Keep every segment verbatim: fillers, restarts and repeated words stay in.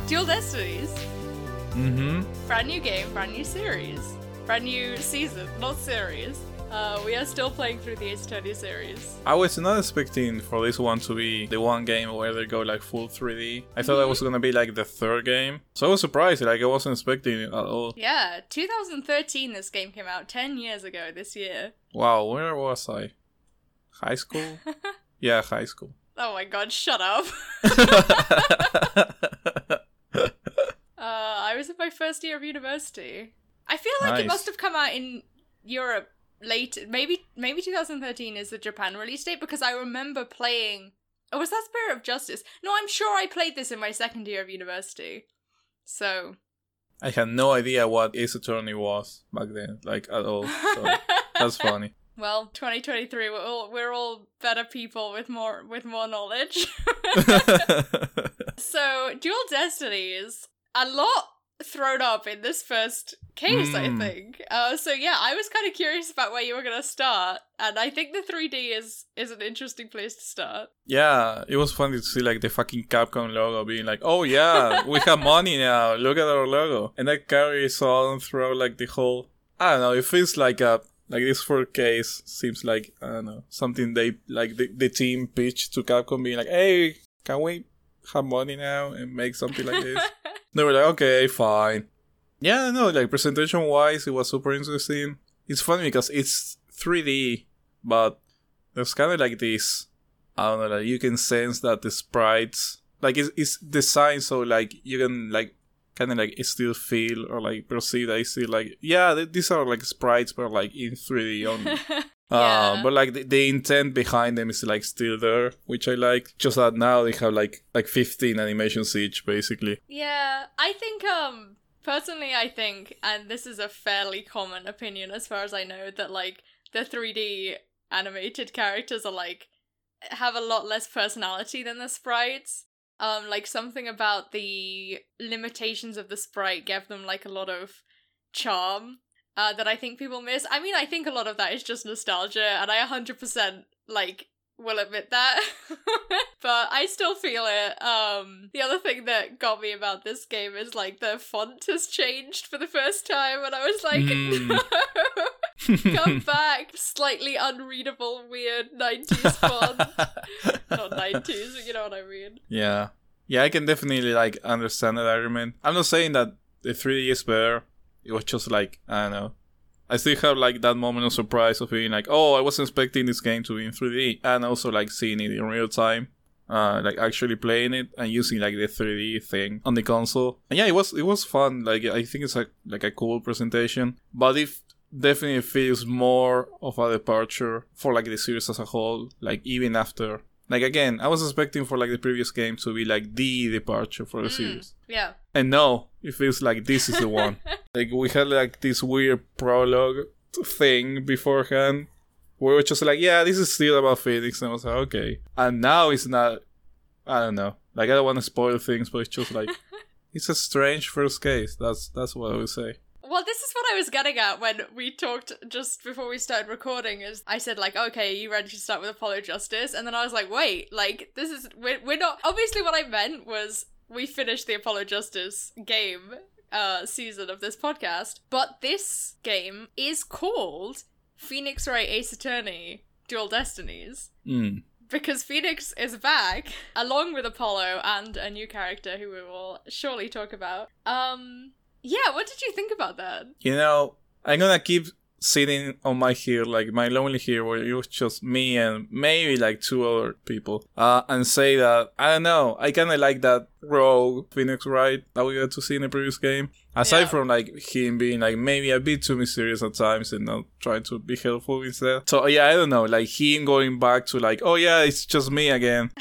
Dual Destinies. Mm-hmm. Brand new game, brand new series. Brand new season, not series. Uh, we are still playing through the Ace Attorney series. I was not expecting for this one to be the one game where they go like full three D. I thought that was gonna be like the third game. So I was surprised, like I wasn't expecting it at all. Yeah, twenty thirteen this game came out, ten years ago this year. Wow, where was I? High school? Yeah, high school. Oh my god, shut up. uh, I was in my first year of university. I feel like Nice. it must have come out in Europe late. Maybe maybe twenty thirteen is the Japan release date, because I remember playing... Oh, was that Spirit of Justice? No, I'm sure I played this in my second year of university. So... I had no idea what Ace Attorney was back then, like at all. So that's funny. Well, twenty twenty-three, we're all, we're all better people with more with more knowledge. So, Dual Destinies, a lot thrown up in this first case, mm. I think. Uh, so yeah, I was kind of curious about where you were going to start, and I think the three D is is an interesting place to start. Yeah, it was funny to see like the fucking Capcom logo being like, oh yeah, we have money now, look at our logo. And that carries on throughout like the whole, I don't know, it feels like a, like this fourth case seems like, I don't know, something they, like the, the team pitched to Capcom being like, hey, can we have money now and make something like this? They were like, okay, fine. Yeah, no, like presentation-wise, it was super interesting. It's funny because it's three D, but there's kind of like this, I don't know, like you can sense that the sprites, like it's, it's designed so like you can like kind of like still feel or like perceive that it's still like, yeah, th- these are like sprites but like in three D only. Yeah. Uh, but like the, the intent behind them is like still there, which I like. Just that now they have like like fifteen animations each, basically. Yeah, I think um personally I think, and this is a fairly common opinion as far as I know, that like the three D animated characters are like have a lot less personality than the sprites. Um, like something about the limitations of the sprite gave them like a lot of charm. Uh, that I think people miss. I mean, I think a lot of that is just nostalgia, and I one hundred percent, like, will admit that. But I still feel it. Um, the other thing that got me about this game is, like, the font has changed for the first time, and I was like, Mm. no! Come back! Slightly unreadable, weird nineties font. Not nineties, but you know what I mean. Yeah. Yeah, I can definitely, like, understand that argument. I'm not saying that the three D is better. It was just like, I don't know. I still have like that moment of surprise of being like, oh, I wasn't expecting this game to be in three D. And also like seeing it in real time. Uh, like actually playing it and using like the three D thing on the console. And yeah, it was it was fun. Like I think it's like, like a cool presentation. But it definitely feels more of a departure for like the series as a whole. Like even after... Like again, I was expecting for like the previous game to be like the departure for the Mm, series. yeah. And no, it feels like this is the one. Like we had like this weird prologue thing beforehand where we were just like, yeah, this is still about Phoenix. And I was like, okay. And now it's not, I don't know. Like I don't want to spoil things, but it's just like, it's a strange first case. That's that's what I would say. Well, this is what I was getting at when we talked just before we started recording, is I said, like, okay, you ready to start with Apollo Justice? And then I was like, wait, like, this is, we're, we're not, obviously what I meant was we finished the Apollo Justice game uh, season of this podcast, but this game is called Phoenix Wright Ace Attorney Dual Destinies. Mm. Because Phoenix is back, along with Apollo and a new character who we will surely talk about. Um... Yeah, what did you think about that? You know, I'm gonna keep sitting on my hill, like my lonely hill, where it was just me and maybe like two other people, uh, and say that, I don't know, I kinda like that rogue Phoenix Wright that we got to see in the previous game. Aside Yeah. from like him being like maybe a bit too mysterious at times and not trying to be helpful instead. So yeah, I don't know, like him going back to like, oh yeah, it's just me again.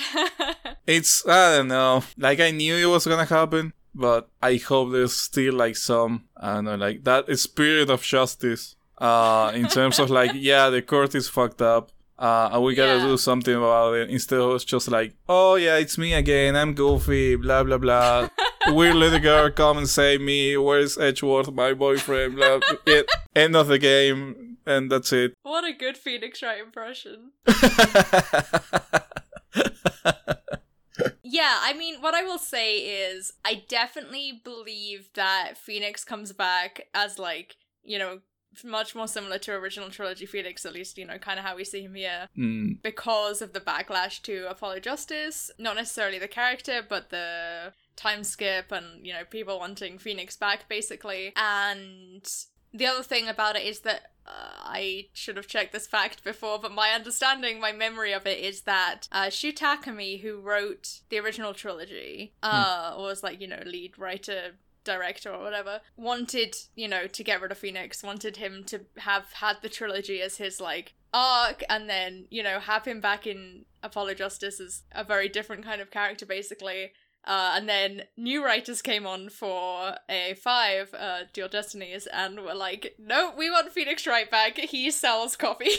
It's, I don't know, like I knew it was gonna happen. But I hope there's still like some, I don't know, like that spirit of justice. Uh, in terms of like, yeah, the court is fucked up. Uh, and we gotta Yeah. do something about it. Instead of just like, oh yeah, it's me again. I'm Goofy. Blah blah blah. Weird little girl, come and save me. Where's Edgeworth, my boyfriend? Blah. It, end of the game, and that's it. What a good Phoenix Wright impression. Yeah, Yeah, I mean, what I will say is I definitely believe that Phoenix comes back as, like, you know, much more similar to original trilogy Phoenix, at least, you know, kind of how we see him here, Mm. because of the backlash to Apollo Justice. Not necessarily the character, but the time skip and, you know, people wanting Phoenix back, basically. And the other thing about it is that uh, I should have checked this fact before, but my understanding, my memory of it is that uh, Shu Takumi, who wrote the original trilogy, uh, mm. was, like, you know, lead writer, director or whatever, wanted, you know, to get rid of Phoenix, wanted him to have had the trilogy as his, like, arc, and then, you know, have him back in Apollo Justice as a very different kind of character, basically. Uh, and then new writers came on for A A five, uh, Dual Destinies, and were like, no, we want Phoenix right back, he sells coffee.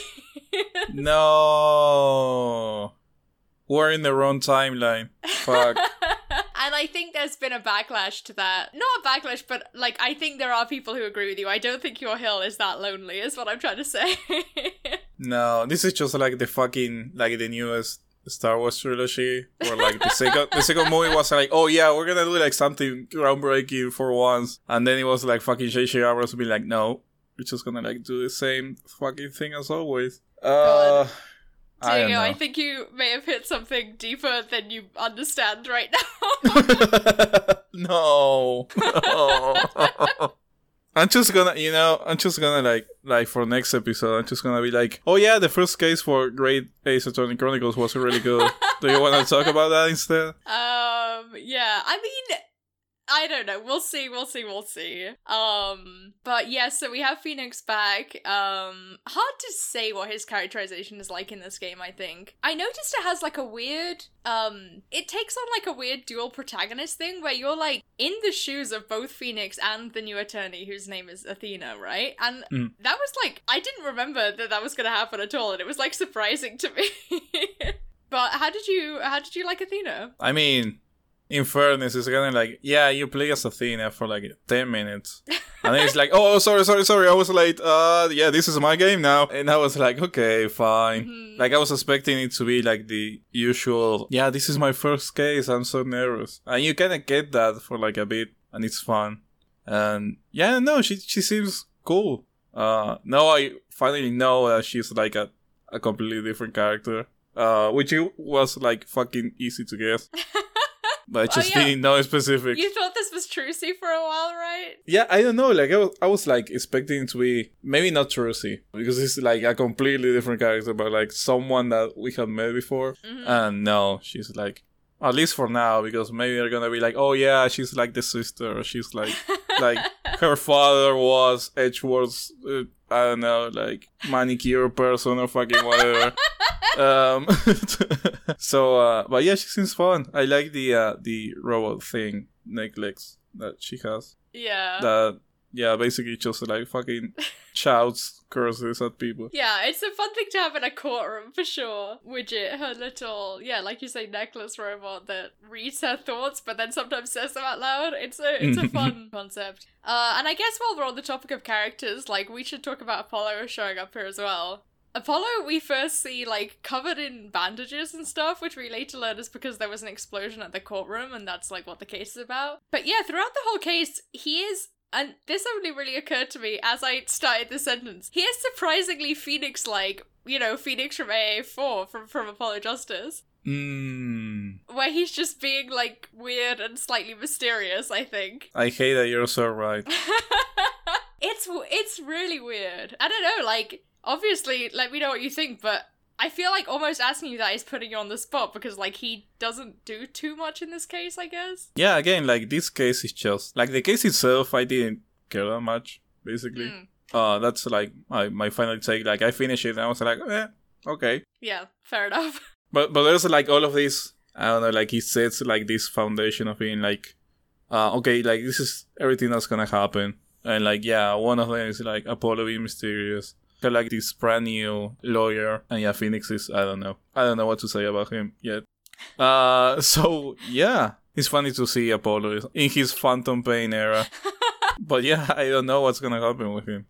No! We're in the wrong timeline. Fuck. And I think there's been a backlash to that. Not a backlash, but, like, I think there are people who agree with you. I don't think your hill is that lonely, is what I'm trying to say. No, this is just like the fucking, like the newest Star Wars trilogy, where, like, the second the second movie was like, oh yeah, we're gonna do, like, something groundbreaking for once. And then it was like fucking J J Abrams be like, no, we're just gonna, like, do the same fucking thing as always. Uh... God. Diego, I, I think you may have hit something deeper than you understand right now. No. No. I'm just gonna, you know, I'm just gonna, like, like, for next episode, I'm just gonna be like, oh yeah, the first case for Great Ace Attorney Chronicles was really good. Do you want to talk about that instead? Um, yeah, I mean, I don't know. We'll see, we'll see, we'll see. Um, but yeah, so we have Phoenix back. Um, hard to say what his characterization is like in this game, I think. I noticed it has, like, a weird, um, it takes on, like, a weird dual protagonist thing where you're, like, in the shoes of both Phoenix and the new attorney whose name is Athena, right? And mm. that was, like, I didn't remember that that was gonna happen at all, and it was, like, surprising to me. But how did you, how did you like Athena? I mean... In fairness, it's kind of like, yeah, you play as Athena for like ten minutes. And then it's like, oh, sorry, sorry, sorry, I was late. Uh, yeah, this is my game now. And I was like, okay, fine. Mm-hmm. Like, I was expecting it to be like the usual, yeah, this is my first case, I'm so nervous. And you kind of get that for like a bit, and it's fun. And yeah, no, she she seems cool. Uh, now I finally know that she's like a, a completely different character. Uh, which it was like fucking easy to guess. But I just oh, yeah. didn't know specific. You thought this was Trucy for a while, right? Yeah, I don't know. Like, I was, I was like, expecting it to be... Maybe not Trucy. Because it's, like, a completely different character. But, like, someone that we had met before. Mm-hmm. And no, she's, like... At least for now. Because maybe they're gonna be like, oh, yeah, she's, like, the sister. Or she's, like... like, her father was Edgeworth's... Uh, I don't know, like, manicure person or fucking whatever. um, so, uh, but yeah, she seems fun. I like the, uh, the robot thing necklace that she has. Yeah. That, yeah, basically just, like, fucking shouts curses at people. Yeah, it's a fun thing to have in a courtroom, for sure. Widget, her little, yeah, like you say, necklace robot that reads her thoughts, but then sometimes says them out loud. It's a, it's a fun concept. Uh, and I guess while we're on the topic of characters, like, we should talk about Apollo showing up here as well. Apollo, we first see, like, covered in bandages and stuff, which we later learn is because there was an explosion at the courtroom, and that's, like, what the case is about. But yeah, throughout the whole case, he is... And this only really occurred to me as I started the sentence. He is surprisingly Phoenix-like, you know, Phoenix from A A four, from, from Apollo Justice. Mm. Where he's just being, like, weird and slightly mysterious, I think. I hate that you're so right. It's it's really weird. I don't know, like, obviously, let me know what you think, but I feel like almost asking you that is putting you on the spot because, like, he doesn't do too much in this case, I guess. Yeah, again, like, this case is just... Like, the case itself, I didn't care that much, basically. Mm. Uh, that's, like, my, my final take. Like, I finished it and I was like, eh, okay. Yeah, fair enough. But but there's, like, all of this... I don't know, like, he sets, like, this foundation of being, like... Uh, okay, like, this is everything that's gonna happen. And, like, yeah, one of them is, like, Apollo being mysterious. Like this brand new lawyer, and yeah, Phoenix is, I don't know. I don't know what to say about him yet. Uh, so, yeah. It's funny to see Apollo in his Phantom Pain era. But yeah, I don't know what's gonna happen with him, so...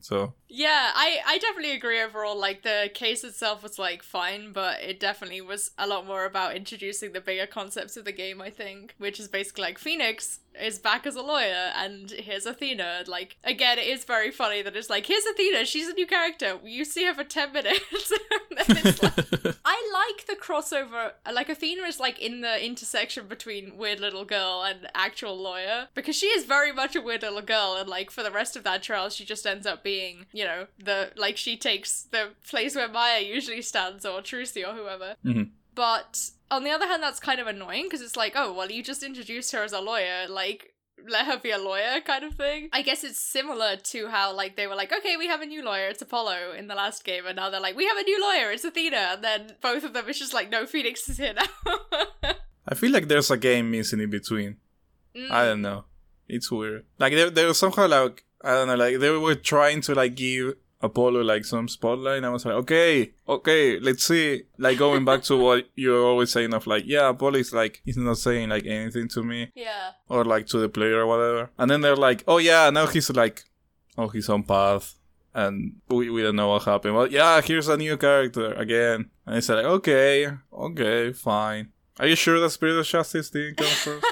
Yeah, I, I definitely agree overall. Like, the case itself was, like, fine, but it definitely was a lot more about introducing the bigger concepts of the game, I think. Which is basically, like, Phoenix is back as a lawyer, and here's Athena. Like, again, it is very funny that it's like, here's Athena, she's a new character. You see her for ten minutes. And then it's like, I like the crossover. Like, Athena is, like, in the intersection between weird little girl and actual lawyer. Because she is very much a weird little girl, and, like, for the rest of that trial, she just ends up being, you know, the, like, she takes the place where Maya usually stands, or Trucy, or whoever. Mm-hmm. But on the other hand, that's kind of annoying, because it's like, oh, well, you just introduced her as a lawyer, like, let her be a lawyer kind of thing. I guess it's similar to how, like, they were like, okay, we have a new lawyer, it's Apollo in the last game, and now they're like, we have a new lawyer, it's Athena, and then both of them is just like, no, Phoenix is here now. I feel like there's a game missing in between. Mm. I don't know. It's weird. Like, they they were somehow, like, I don't know, like, they were trying to, like, give Apollo, like, some spotlight, and I was like, okay, okay, let's see, like, going back to what you're always saying of, like, yeah, Apollo is, like, he's not saying, like, anything to me. Yeah. Or, like, to the player or whatever. And then they're like, oh, yeah, now he's, like, oh, he's on path, and we, we don't know what happened. Well, yeah, here's a new character again. And it's like, okay, okay, fine. Are you sure that Spirit of Justice didn't come first?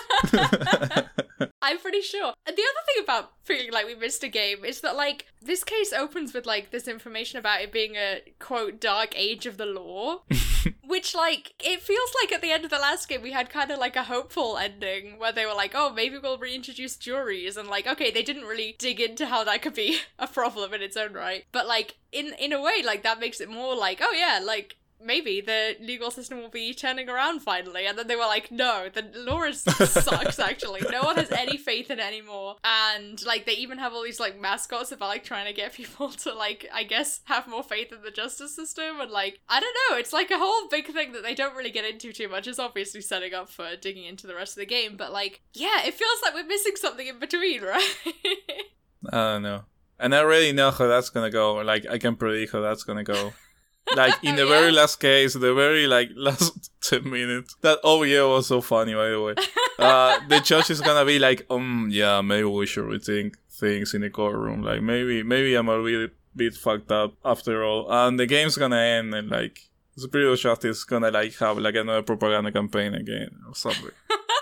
I'm pretty sure. And the other thing about feeling like we missed a game is that, like, this case opens with, like, this information about it being a, quote, dark age of the law. Which, like, it feels like at the end of the last game we had kind of, like, a hopeful ending where they were like, oh, maybe we'll reintroduce juries. And, like, okay, they didn't really dig into how that could be a problem in its own right. But, like, in, in a way, like, that makes it more like, oh, yeah, like, maybe the legal system will be turning around finally. And then they were like, no, the law is sucks, actually. No one has any faith in it anymore. And, like, they even have all these, like, mascots about, like, trying to get people to, like, I guess, have more faith in the justice system. And, like, I don't know, it's, like, a whole big thing that they don't really get into too much. It's obviously setting up for digging into the rest of the game. But, like, yeah, it feels like we're missing something in between, right? I don't know. And I already know how that's gonna go. Like, I can predict how that's gonna go. Like, in the yeah. very last case, the very, like, last ten minutes. That, oh yeah, was so funny, by the way. Uh, the judge is gonna be like, um, yeah, maybe we should rethink things in the courtroom. Like, maybe, maybe I'm a bit, bit fucked up after all. And the game's gonna end, and, like, Spirit of Justice is gonna, like, have, like, another propaganda campaign again, or something.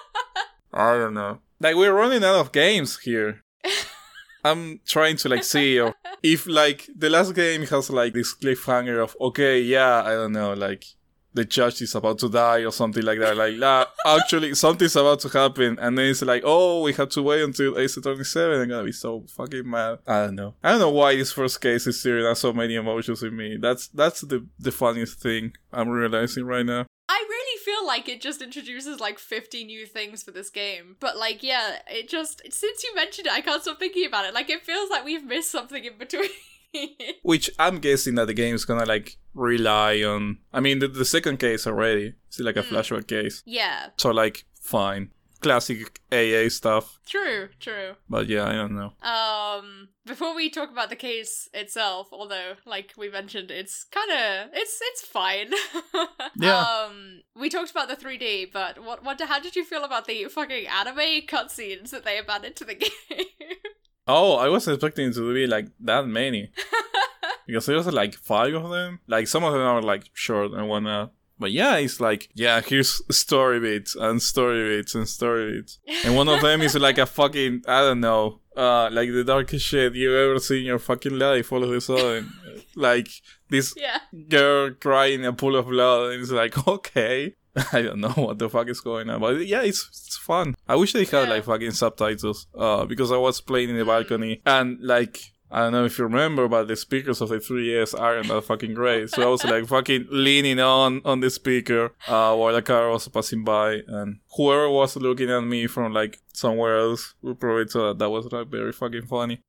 I don't know. Like, we're running out of games here. I'm trying to, like, see if, like, the last game has, like, this cliffhanger of, okay, yeah, I don't know, like, the judge is about to die or something like that. Like, nah, actually, something's about to happen. And then it's like, oh, we have to wait until Ace Attorney seven. I'm gonna be so fucking mad. I don't know. I don't know why this first case is stirring up so many emotions in me. That's that's the, the funniest thing I'm realizing right now. I really feel like it just introduces, like, fifty new things for this game. But, like, yeah, it just, since you mentioned it, I can't stop thinking about it. Like, it feels like we've missed something in between. Which I'm guessing that the game is gonna, like, rely on... I mean, the, the second case already is like a mm. flashback case. Yeah. So, like, fine. Classic A A stuff. True, true. But yeah, I don't know. Um, before we talk about the case itself, although, like we mentioned, it's kind of, it's it's fine. Yeah. Um, we talked about the three D, but what what how did you feel about the fucking anime cutscenes that they have added to the game? Oh, I wasn't expecting it to be, like, that many. Because there was, like, five of them. Like, some of them are, like, short and whatnot. But yeah, it's like, yeah, here's story bits and story bits and story bits. And one of them is like a fucking, I don't know, uh, like the darkest shit you've ever seen in your fucking life all of a sudden. Like, this yeah. girl crying a pool of blood, and it's like, okay. I don't know what the fuck is going on. But yeah, it's it's fun. I wish they had, yeah. like, fucking subtitles, uh, because I was playing in the balcony, and, like... I don't know if you remember, but the speakers of the three D S aren't that fucking great. So I was like fucking leaning on on the speaker uh, while the car was passing by, and whoever was looking at me from like somewhere else would probably thought that was like very fucking funny.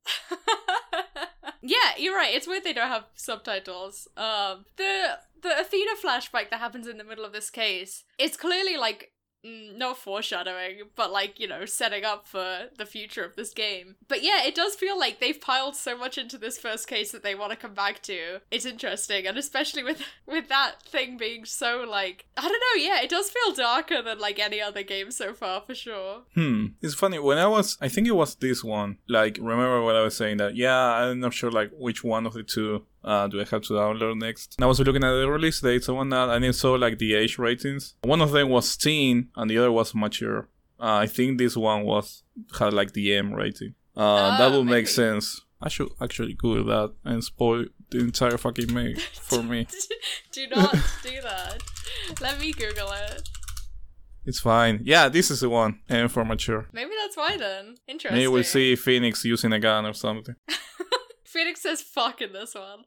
Yeah, you're right. It's weird they don't have subtitles. Um, the the Athena flashback that happens in the middle of this case is clearly like mm, not foreshadowing, but like, you know, setting up for the future of this game. But yeah, it does feel like they've piled so much into this first case that they want to come back to. It's interesting, and especially with with that thing being so like, I don't know, yeah, it does feel darker than like any other game so far, for sure. Hmm. It's funny, when I was, I think it was this one, like, remember what I was saying that, yeah, I'm not sure like which one of the two Uh, do I have to download next? And I was looking at the release dates and whatnot, and I saw like the age ratings. One of them was teen, and the other was mature. Uh, I think this one was had like the M rating. Uh, oh, that would maybe. make sense. I should actually Google that and spoil the entire fucking make for me. Do not do that. Let me Google it. It's fine. Yeah, this is the one. M for mature. Maybe that's why then. Interesting. Maybe we'll see Phoenix using a gun or something. Phoenix says fuck in this one.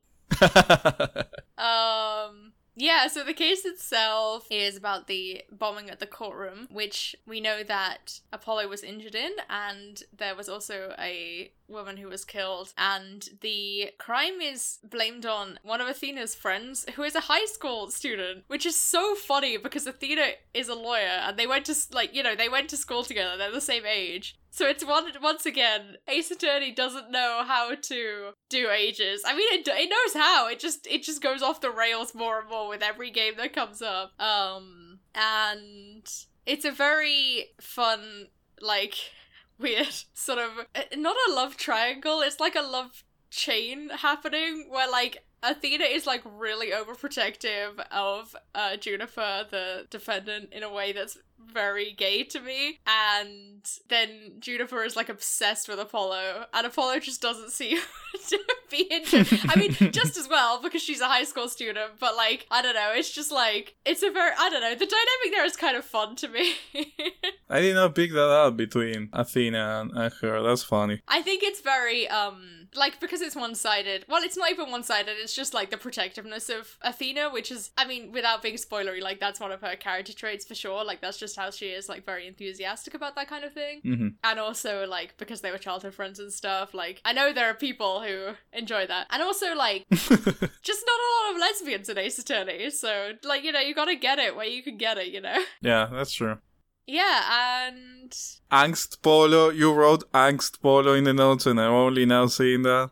Um, yeah, so the case itself is about the bombing at the courtroom, which we know that Apollo was injured in, and there was also a woman who was killed, and the crime is blamed on one of Athena's friends, who is a high school student, which is so funny because Athena is a lawyer, and they went to, like, you know, they went to school together, they're the same age. So it's one, once again, Ace Attorney doesn't know how to do ages. I mean, it it knows how. It just it just goes off the rails more and more with every game that comes up. Um, and it's a very fun, like, weird sort of, not a love triangle. It's like a love chain happening where like Athena is like really overprotective of uh, Juniper, the defendant, in a way that's very gay to me, and then Juniper is like obsessed with Apollo, and Apollo just doesn't seem to be into, I mean, just as well because she's a high school student, but like, I don't know, it's just like, it's a very, I don't know, the dynamic there is kind of fun to me. I did not pick that up between Athena and, and her. That's funny. I think it's very, um, like, because it's one-sided, well, it's not even one-sided, it's just like the protectiveness of Athena, which is, I mean, without being spoilery, like, that's one of her character traits for sure, like, that's just how she is, like, very enthusiastic about that kind of thing. Mm-hmm. And also, like, because they were childhood friends and stuff, like, I know there are people who enjoy that. And also, like, just not a lot of lesbians in Ace Attorney, so, like, you know, you gotta get it where you can get it, you know? Yeah, that's true. Yeah, and... Angst Polo. You wrote Angst Polo in the notes and I'm only now seeing that.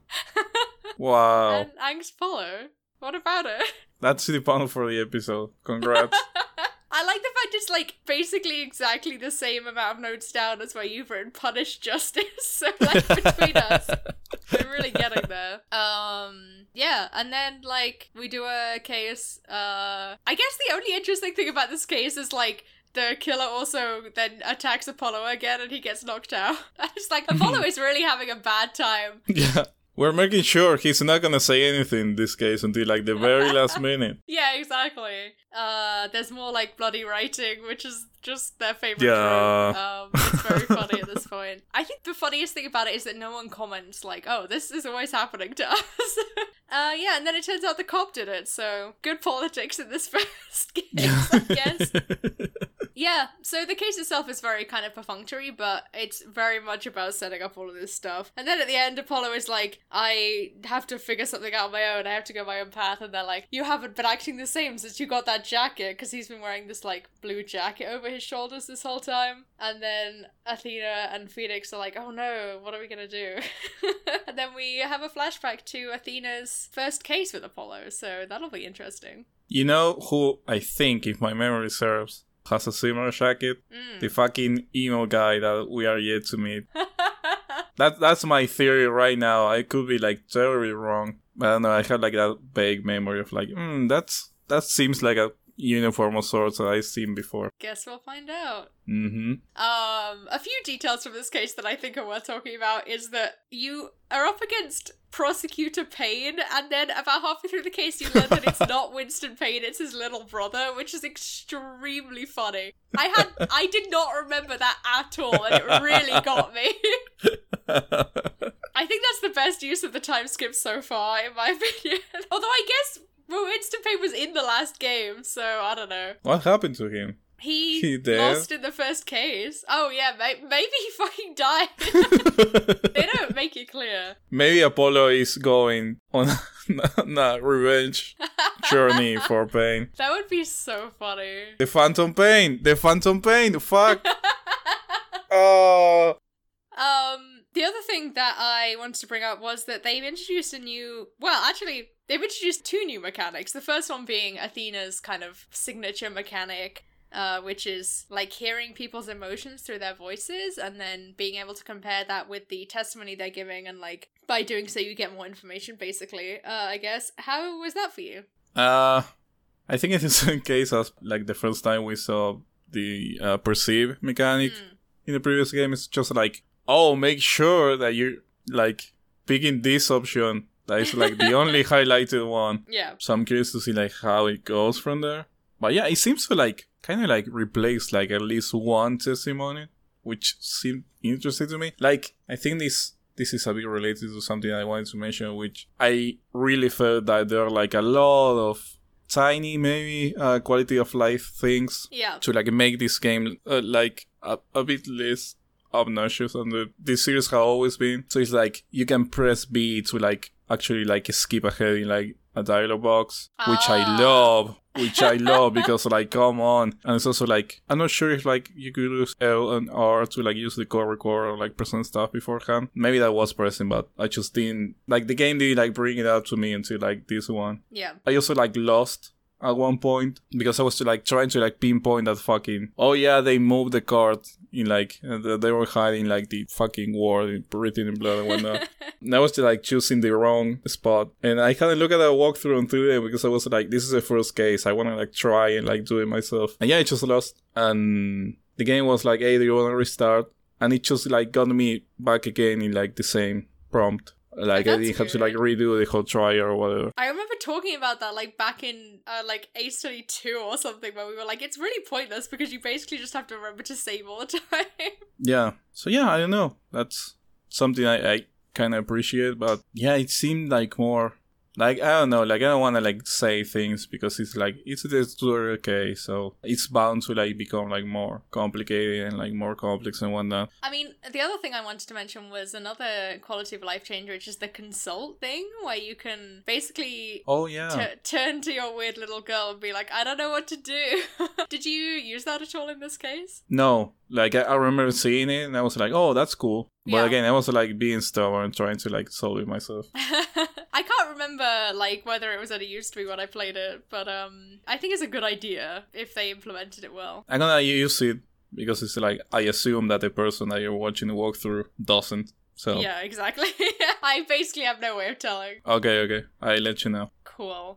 Wow. And Angst Polo. What about it? That's the pun for the episode. Congrats. I like the fact it's like basically exactly the same amount of notes down as where you've written Punish Justice. So like between us, we're really getting there. Um, yeah, and then like we do a case. Uh, I guess the only interesting thing about this case is like the killer also then attacks Apollo again and he gets knocked out. It's like Apollo is really having a bad time. Yeah. We're making sure he's not gonna say anything in this case until like the very last minute. Yeah, exactly. Uh, there's more like bloody writing, which is just their favorite Yeah. trope. Um, it's very funny at this point. I think the funniest thing about it is that no one comments like, "Oh, this is always happening to us." uh, yeah, and then it turns out the cop did it. So good politics in this first case, I guess. Yeah, so the case itself is very kind of perfunctory, but it's very much about setting up all of this stuff. And then at the end, Apollo is like, I have to figure something out on my own, I have to go my own path, and they're like, you haven't been acting the same since you got that jacket, because he's been wearing this, like, blue jacket over his shoulders this whole time. And then Athena and Phoenix are like, oh no, what are we gonna do? And then we have a flashback to Athena's first case with Apollo, so that'll be interesting. You know who I think, if my memory serves, has a similar jacket? Mm. The fucking emo guy that we are yet to meet. that That's my theory right now. I could be like terribly wrong. I don't know, I had like that vague memory of like, hmm, that's that seems like a uniform of sorts that I've seen before. Guess we'll find out. Mm-hmm. Um, a few details from this case that I think are worth talking about is that you are up against Prosecutor Payne, and then about halfway through the case you learn that it's not Winston Payne, it's his little brother, which is extremely funny. I had, I did not remember that at all, and it really got me. I think that's the best use of the time skip so far, in my opinion. Although I guess Winston Payne was in the last game, so I don't know. What happened to him? He, he lost in the first case. Oh yeah, may- maybe he fucking died. They don't make it clear. Maybe Apollo is going on a revenge journey for Pain. That would be so funny. The Phantom Pain! The Phantom Pain! Fuck! Oh! Um, the other thing that I wanted to bring up was that they've introduced a new... Well, actually, they've introduced two new mechanics. The first one being Athena's kind of signature mechanic, uh, which is, like, hearing people's emotions through their voices, and then being able to compare that with the testimony they're giving, and, like, by doing so you get more information, basically, uh, I guess. How was that for you? Uh, I think it is the case as, like, the first time we saw the uh, perceive mechanic mm. in the previous game. It's just like, oh, make sure that you're, like, picking this option that is, like, the only highlighted one. Yeah. So I'm curious to see, like, how it goes from there. But yeah, it seems to, like, kind of, like, replace, like, at least one testimony, which seemed interesting to me. Like, I think this this is a bit related to something I wanted to mention, which I really felt that there are, like, a lot of tiny, maybe, uh, quality of life things yeah. to, like, make this game, uh, like, a, a bit less obnoxious than the, this series has always been. So it's like, you can press B to, like, actually, like, skip ahead in, like, a dialogue box, ah. which I love, which I love, because, like, come on. And it's also, like, I'm not sure if, like, you could use L and R to, like, use the core record or, like, present stuff beforehand. Maybe that was present, but I just didn't, like, the game didn't, like, bring it up to me until, like, this one. Yeah. I also, like, lost at one point because I was like trying to like pinpoint that fucking, oh yeah, they moved the card in like, uh, they were hiding like the fucking word written in blood and whatnot. And I was like choosing the wrong spot, and I kind of look at that walkthrough on today because I was like, this is the first case, I want to like try and like do it myself. And yeah, I just lost, and the game was like, hey, do you want to restart? And it just like got me back again in like the same prompt. Like, I didn't have to, like, redo the whole trial or whatever. I remember talking about that, like, back in, uh, like, Ace Attorney two or something, where we were like, it's really pointless because you basically just have to remember to save all the time. Yeah. So, yeah, I don't know. That's something I, I kind of appreciate, but, yeah, it seemed, like, more... Like, I don't know, like, I don't want to, like, say things because it's, like, it's a tutorial case, so it's bound to, like, become, like, more complicated and, like, more complex and whatnot. I mean, the other thing I wanted to mention was another quality of life changer, which is the consult thing, where you can basically... Oh, yeah. T- turn to your weird little girl and be like, I don't know what to do. Did you use that at all in this case? No. Like, I, I remember seeing it, and I was like, oh, that's cool. But yeah. Again, I was, like, being stubborn and trying to, like, solve it myself. I can't remember, like, whether it was any use to me when I played it, but, um, I think it's a good idea if they implemented it well. I'm gonna use it because it's, like, I assume that the person that you're watching the walkthrough doesn't, so... Yeah, exactly. I basically have no way of telling. Okay, okay. I'll let you know. Cool.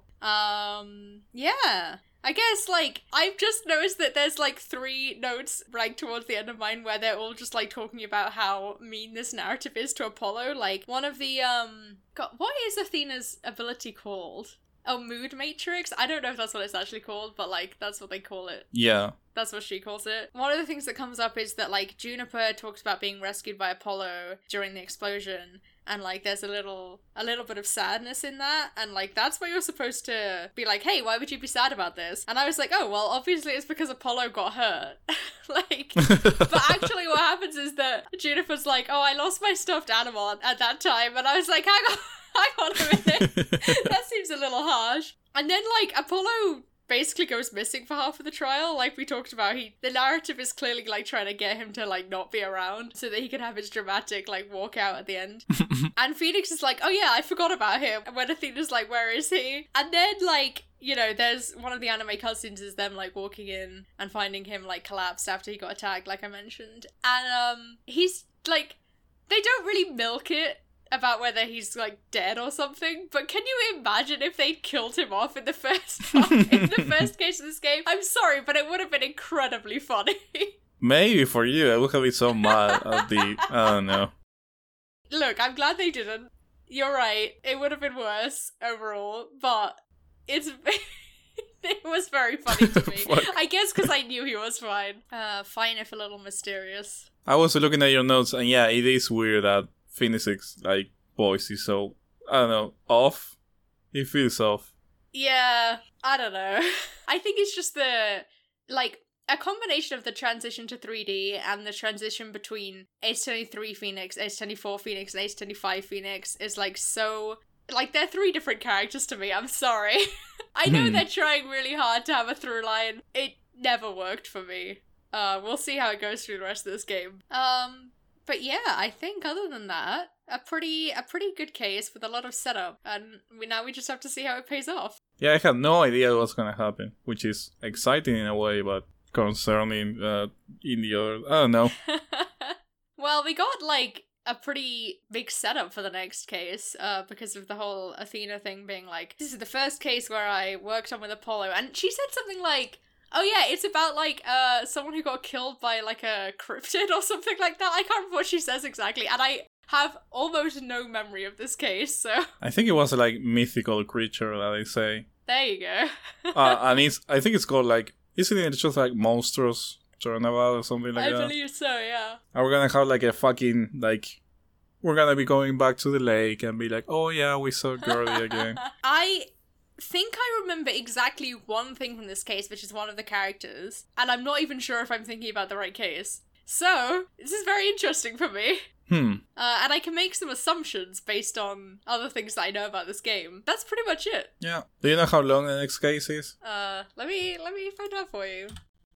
Um, yeah. I guess, like, I've just noticed that there's, like, three notes, like, towards the end of mine where they're all just, like, talking about how mean this narrative is to Apollo. Like, one of the, um... God, what is Athena's ability called? Oh, Mood Matrix? I don't know if that's what it's actually called, but, like, that's what they call it. Yeah. That's what she calls it. One of the things that comes up is that, like, Juniper talks about being rescued by Apollo during the explosion, and, like, there's a little a little bit of sadness in that, and, like, that's where you're supposed to be like, hey, why would you be sad about this? And I was like, oh, well, obviously it's because Apollo got hurt. Like, but actually what happens is that Juniper's like, oh, I lost my stuffed animal at, at that time, and I was like, hang on, hang on a minute. That seems a little harsh. And then, like, Apollo basically goes missing for half of the trial. Like we talked about, he the narrative is clearly like trying to get him to like not be around so that he can have his dramatic like walk out at the end. And Phoenix is like, oh yeah, I forgot about him. And when Athena's like, where is he? And then like, you know, there's one of the anime cutscenes is them like walking in and finding him like collapsed after he got attacked, like I mentioned. And um he's like, they don't really milk it about whether he's, like, dead or something, but can you imagine if they'd killed him off in the first in the first case of this game? I'm sorry, but it would have been incredibly funny. Maybe for you, I would have been so mad at the... I don't know. Look, I'm glad they didn't. You're right, it would have been worse overall, but it's... it was very funny to me. I guess because I knew he was fine. Uh, fine if a little mysterious. I was looking at your notes, and yeah, it is weird that Phoenix's, like, voice is so, I don't know, off? It feels off. Yeah, I don't know. I think it's just the, like, a combination of the transition to three D and the transition between Ace Attorney three Phoenix, Ace Attorney four Phoenix, and Ace Attorney five Phoenix is, like, so... like, they're three different characters to me, I'm sorry. I know Hmm. they're trying really hard to have a through line. It never worked for me. Uh, we'll see how it goes through the rest of this game. Um, but yeah, I think other than that, a pretty a pretty good case with a lot of setup, and we now we just have to see how it pays off. Yeah, I had no idea what's gonna happen, which is exciting in a way, but concerning uh, in the other. I don't know. Well, we got like a pretty big setup for the next case, uh, because of the whole Athena thing being like, this is the first case where I worked on with Apollo, and she said something like, oh yeah, it's about like uh someone who got killed by like a cryptid or something like that. I can't remember what she says exactly, and I have almost no memory of this case, so I think it was a like mythical creature that they say, there you go. uh, and it's I think it's called like isn't it just like monstrous turnabout or something like I that? believe so, yeah. And we're gonna have like a fucking like we're gonna be going back to the lake and be like, oh yeah, we saw Girly again. I think I remember exactly one thing from this case, which is one of the characters, and I'm not even sure if I'm thinking about the right case. So, this is very interesting for me. Hmm. Uh, and I can make some assumptions based on other things that I know about this game. That's pretty much it. Yeah. Do you know how long the next case is? Uh, let me let me find out for you.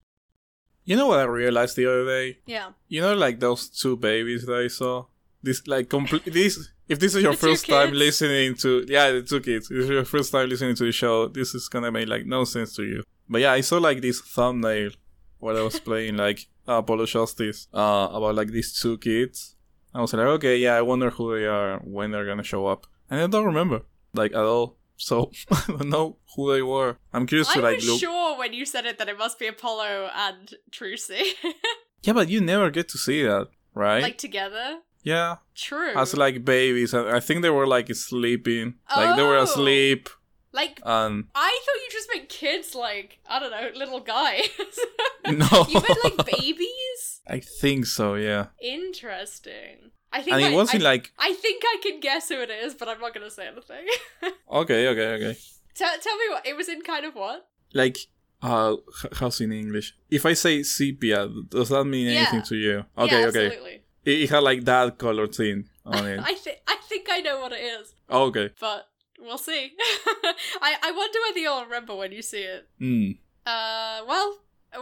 You know what I realized the other day? Yeah. You know, like those two babies that I saw. This like complete this. If this is your The two first time kids? listening to, yeah, the two kids. If it's your first time listening to the show, this is gonna make like no sense to you. But yeah, I saw like this thumbnail where I was playing like Apollo Justice uh, about like these two kids. I was like, okay, yeah, I wonder who they are, when they're gonna show up, and I don't remember like at all. So I don't know who they were. I'm curious I to like was look. sure when you said it that it must be Apollo and Trucy. Yeah, but you never get to see that, right? Like together? Yeah, True. as like babies. I I think they were like sleeping, like they were Oh. asleep, Like, and I thought you just meant kids, like, I don't know, little guys. no, You meant like babies? I think so. Yeah, Interesting. I think and I, it wasn't I, like I think I can guess who it is, but I'm not gonna say anything. okay, okay, okay. tell, tell me what, it was in kind of what? Like uh, h- how's in English? If I say sepia, does that mean Yeah. anything to you? Okay, Yeah, okay. absolutely. It, it had like that color thing on it. I, th- I think I know what it is, Okay. but we'll see. I, I wonder whether you'll remember when you see it. Hmm. Uh, well,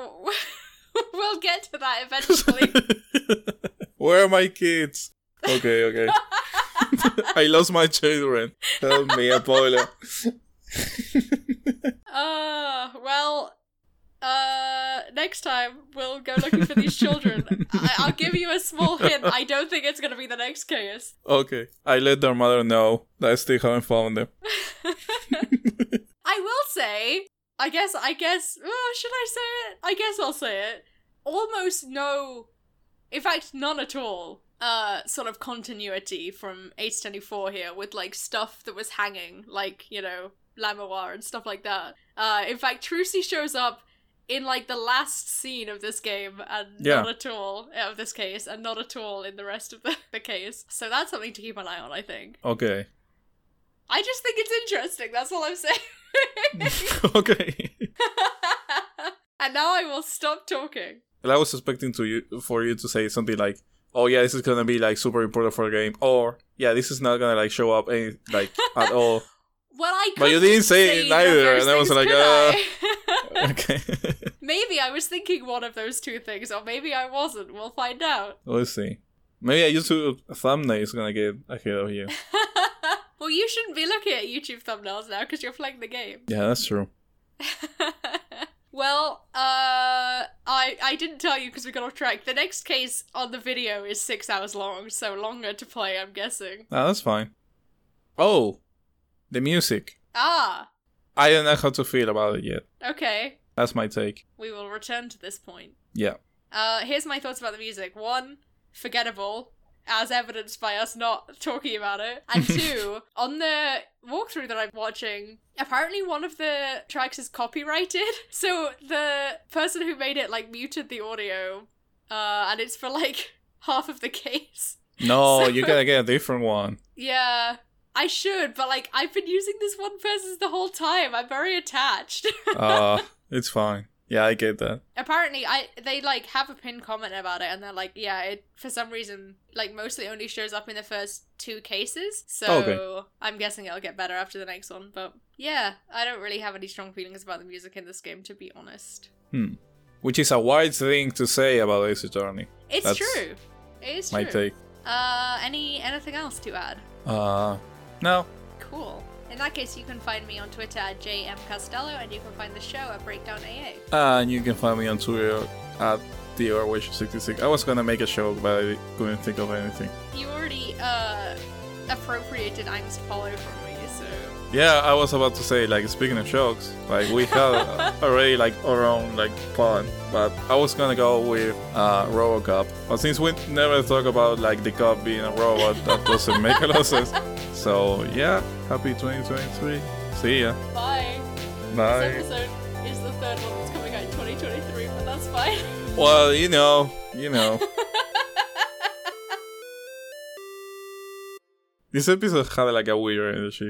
we'll get to that eventually. Where are my kids? Okay, okay. I lost my children. Help me, Apollo. Uh, well, uh, next time we'll go looking for these children. I- I'll give you a small hint. I don't think it's gonna be the next case. Okay. I let their mother know that I still haven't found them. I will say, I guess, I guess, oh, should I say it? I guess I'll say it. Almost no, in fact, none at all, uh, sort of continuity from Ace twenty-four here with, like, stuff that was hanging, like, you know, Lamoir and stuff like that. Uh, in fact, Trucy shows up in, like, the last scene of this game, and Yeah. not at all, of this case, and not at all in the rest of the, the case. So that's something to keep an eye on, I think. Okay. I just think it's interesting, that's all I'm saying. Okay. And now I will stop talking. Well, I was expecting to you for you to say something like, "Oh yeah, this is gonna be like super important for the game," or "Yeah, this is not gonna like show up any like at all." Well, I But you couldn't didn't say it the neither, first and I was things, like, could uh, I? Okay. Maybe I was thinking one of those two things, or maybe I wasn't. We'll find out. We'll see. Maybe a YouTube thumbnail is gonna get ahead of you. Well, you shouldn't be looking at YouTube thumbnails now because you're playing the game. Yeah, that's true. Well, uh, I I didn't tell you because we got off track. The next case on the video is six hours long, so longer to play, I'm guessing. Ah, that's fine. Oh, the music. Ah, I don't know how to feel about it yet. okay. That's my take. We will return to this point. Yeah. Uh, here's my thoughts about the music. One, forgettable, as evidenced by us not talking about it. And two, on the walkthrough that I'm watching, apparently one of the tracks is copyrighted. So the person who made it, like, muted the audio, uh, and it's for, like, half of the case. No, So- you gotta get a different one. Yeah, I should, but, like, I've been using this one person's the whole time. I'm very attached. Uh, it's fine. Yeah, I get that. Apparently, I they like have a pinned comment about it, and they're like, yeah, it for some reason like mostly only shows up in the first two cases. So Okay. I'm guessing it'll get better after the next one. But yeah, I don't really have any strong feelings about the music in this game, to be honest. Hmm. Which is a wide thing to say about Ace Attorney. It's That's true. It is true. My take. Uh, any anything else to add? Uh, no. Cool. In that case, you can find me on Twitter at J M Costello, and you can find the show at Breakdown A A. And you can find me on Twitter at the Orwish sixty-six. I was gonna make a joke, but I couldn't think of anything. You already uh appropriated Angst Follow from me, so Yeah, I was about to say, like, speaking of jokes, like, we had already, like, our own, like, fun, but I was gonna go with uh, RoboCop. But since we never talk about, like, the cop being a robot, that doesn't make a lot of sense. So, yeah, happy twenty twenty-three. See ya. bye. Bye. This episode is the third one that's coming out in twenty twenty-three, but that's fine. Well, you know, you know. This episode had, like, a weird energy.